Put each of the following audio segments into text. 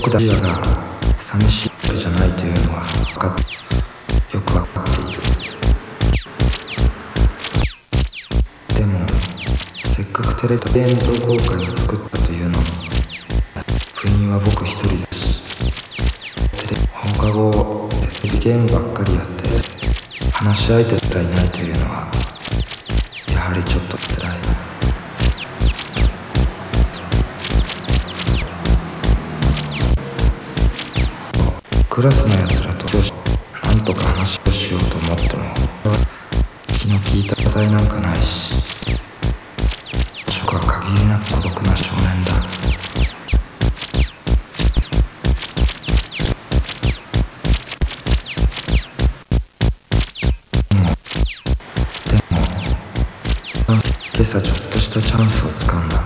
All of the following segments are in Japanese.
僕たちが寂しいわけじゃないというのはよくわかっている。でもせっかくテレビ演奏公開を作ったというのに赴任は僕一人だし、放課後テレビゲームばっかりやって話し相手すらいないというのはやはりちょっと辛い。クラスのやつらとなんとか話をしようと思っても気の利いた話題なんかないし、僕は限りなく孤独な少年だ。でも今朝ちょっとしたチャンスをつかんだ。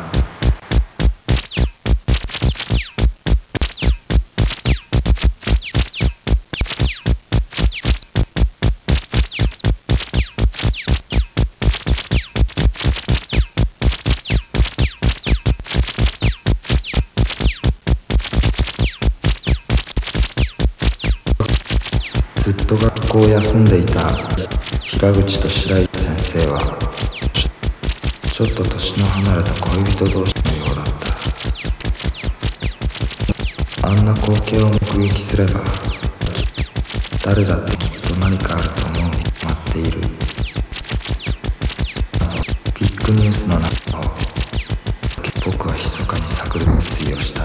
ずっと学校を休んでいた平口と白井先生はちょっと年の離れた恋人同士のようだった。あんな光景を目撃すれば誰だってきっと何かあると思うに決まっている。ビッグニュースの中を僕は密かに探る決意をした。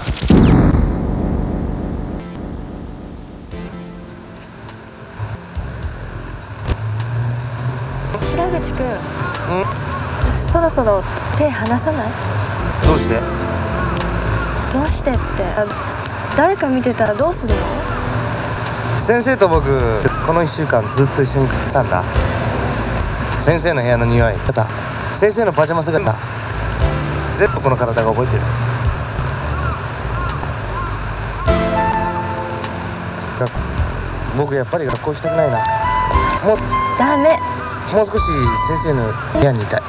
平口くん、そろそろ手離さない？ どうして？ どうしてって、誰か見てたらどうするの？ 先生と僕この1週間ずっと一緒に来てたんだ。先生の部屋の匂い、また先生のパジャマ姿、全部この体が覚えてる。僕やっぱり学校行きたくないな。もうダメ。 もう少し先生の部屋にいたい。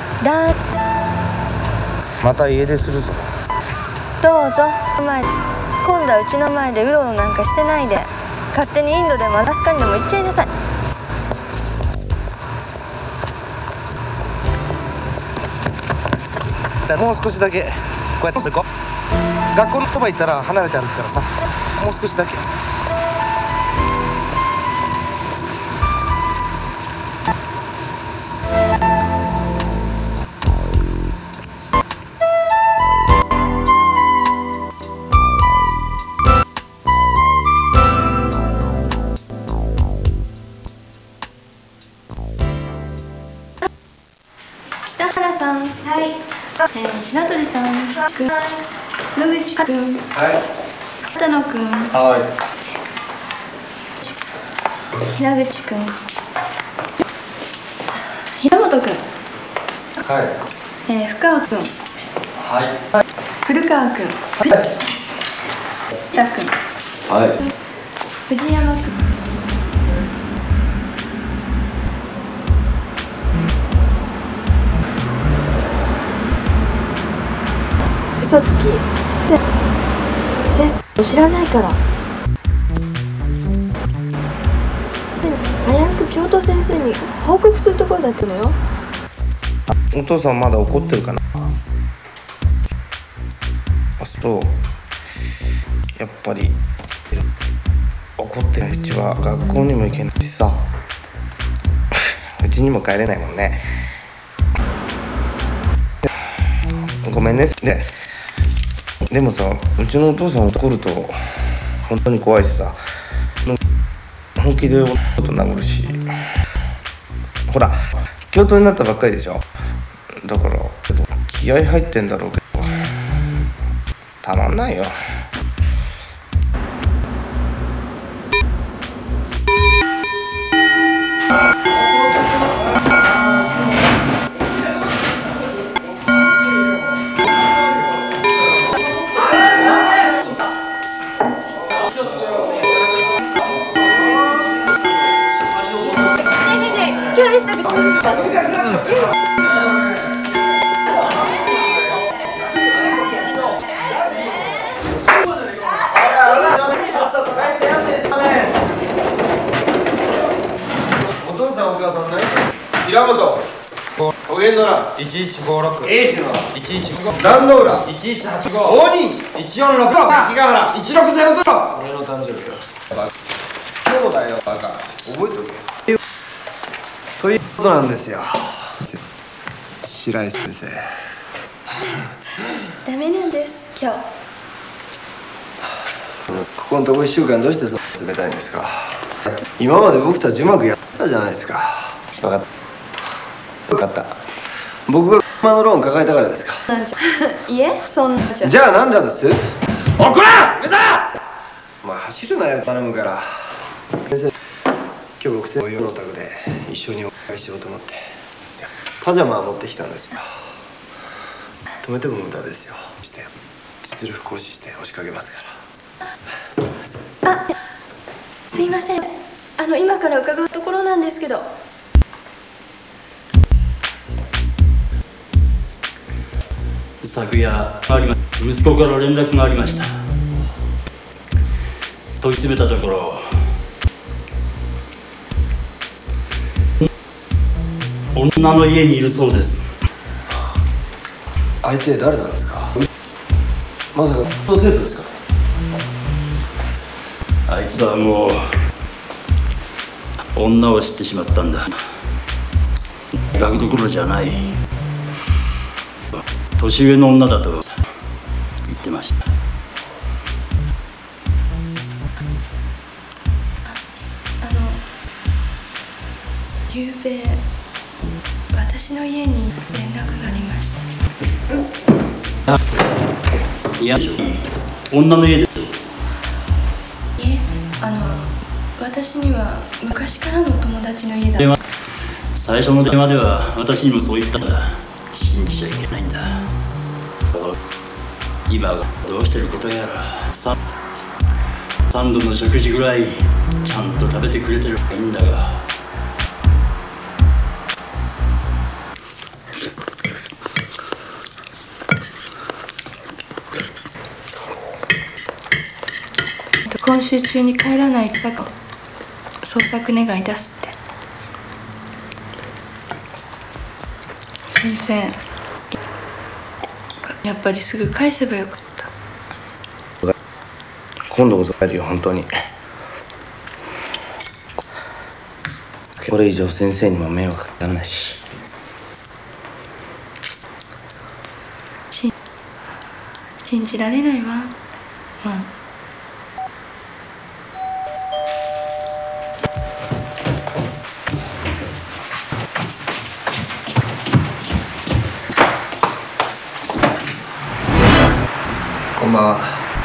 また家出するぞ。 どうぞ。今度はうちの前でうろうろなんかしてないで、勝手にインドでもアラスカにでも行っちゃいなさい。 もう少しだけこうやって行こう。学校のそば行ったら離れて歩くからさ、もう少しだけ。 北原さん、はい。白鳥さん、野口くん、はい。片野くん、はい。平口くん、平本くん、 はい。 深川くん、 はい。 古川くん、はい。北くん、 はい。 藤山くん。嘘つき。先生知らないから。早く教頭先生に報告するところだったのよ。 お父さんまだ怒ってるかな。そう。やっぱり怒ってるうちは学校にも行けないしさ、うちにも帰れないもんね。ごめんね。でもさ、うちのお父さん怒ると本当に怖いしさ、本気でこと殴るし、ほら教頭になったばっかりでしょ。だから気合入ってんだろうけどたまんないよ。 お母さんね。平本。おげんのら。1156。エースのら。1155。壇ノ浦。1185。大人。1466。関ヶ原。1600。俺の誕生日だ。そうだよ、バカ。覚えとけ。ということなんですよ。白石先生。 ダメなんです今日。 ここのとこ1週間どうしてそう冷たいんですか。今まで僕たちうまくやったじゃないですか。分かった。分かった。僕が車のローン抱えたからですか。 いえ、そんなじゃあなんだです。おこら目だ。まあ走るなよ頼むから。先生、今日僕先生のお宅で一緒にお会いしようと思ってパジャマを持ってきたんですよ。止めても無駄ですよ。して実力行使して押しかけますから。 あ、すいません。今から伺うところなんですけど。 昨夜息子から連絡がありました。問い詰めたところ、女の家にいるそうです。 相手誰なんですか。まさか生徒ですか。 あいつはもう女を知ってしまったんだ。学どころじゃない、年上の女だと言ってました。 ゆうべ私の家に連絡がありました。 いや、女の家です。 いえ、私には昔からの友達の家だ。 最初の電話では私にもそう言ったんだ。信じちゃいけないんだ。今はどうしてることやら。3度の食事ぐらいちゃんと食べてくれてればいいんだが。 今週中に帰らないと捜索願い出すって。先生、やっぱりすぐ返せばよかった。 今度こそ帰るよ、本当に。これ以上先生にも迷惑かからないし。 信じられないわ。 こんばんは。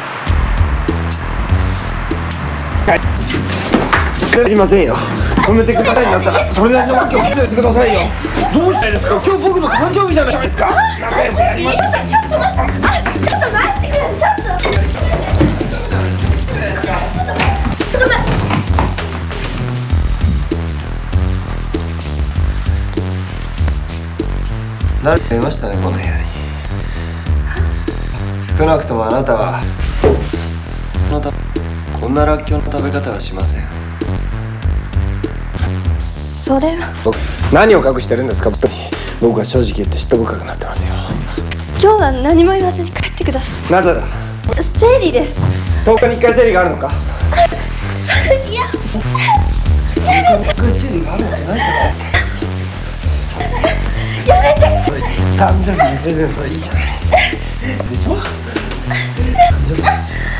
すいませんよ。止めてくださいんだったらそれなりのわけを聞いてくださいよ。どうしたいですか。今日僕の誕生日じゃないですか。仲良くやりましょう。 ちょっと待ってください。ちょっと待って。 誰かいましたね、この部屋に。少なくともあなたはこんならっきょうの食べ方はしません。 それは何を隠してるんですか。僕は正直言って嫉妬深くなってますよ。 今日は何も言わずに帰ってください。 なぜだ。 生理です。 10日に1回生理があるのか。 いや、 10日に1回生理があるわけないじゃないですか。 やめて。 誕生日にプレゼントはいいじゃないでしょ。誕生日ですよ。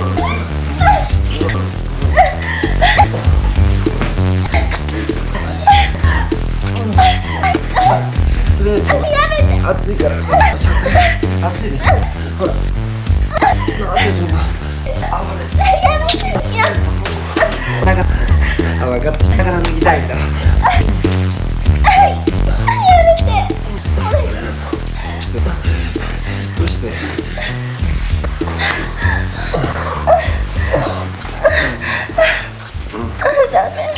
とりあえず暑いから暑いですよ。ほら暑いでしょうか。分かった。だから脱ぎたいんだ。どうして。 ダメ。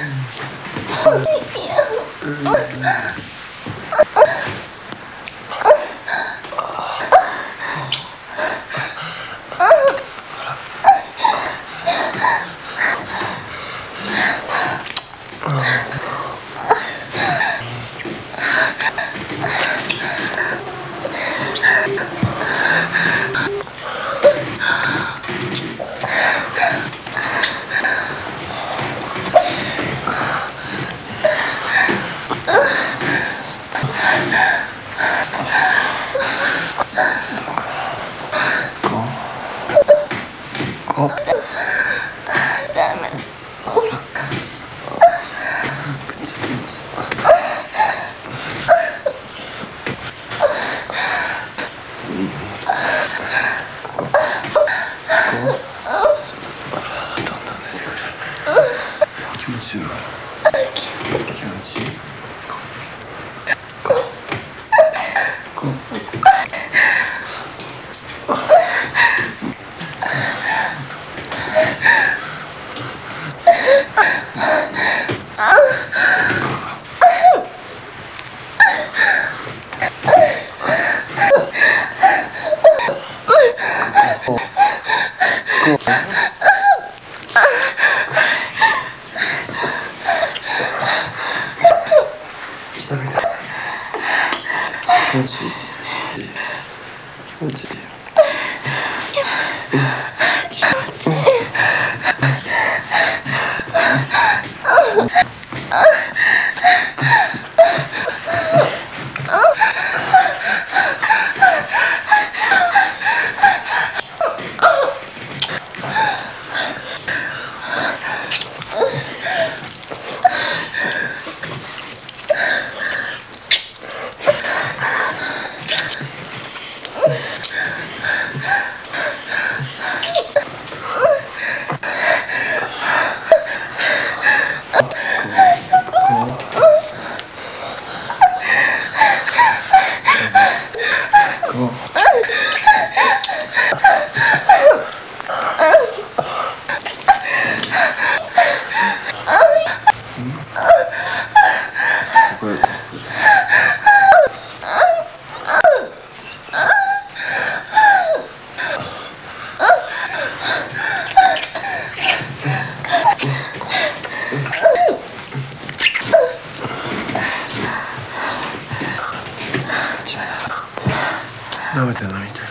舐めてるの見てる。